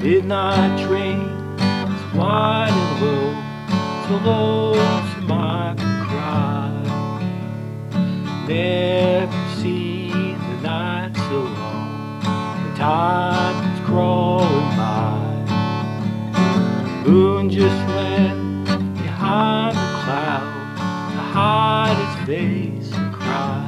Midnight train is wide and low, so lonesome I could cry. Never seen the night so long, the time is crawling by. Moon just went behind the clouds to hide its face and cry.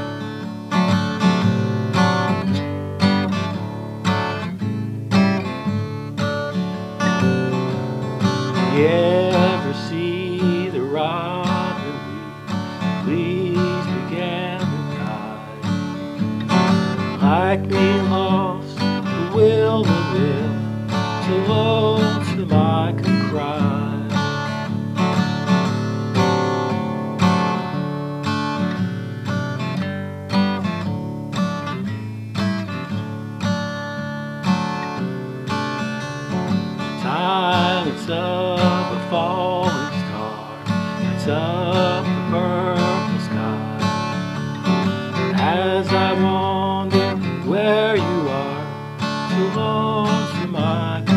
You ever see the robin leaves began to die? Like me lost the will to live, so lonesome I could cry. Silence of a falling star, lights up the purple sky. As I wonder where you are, so lonesome I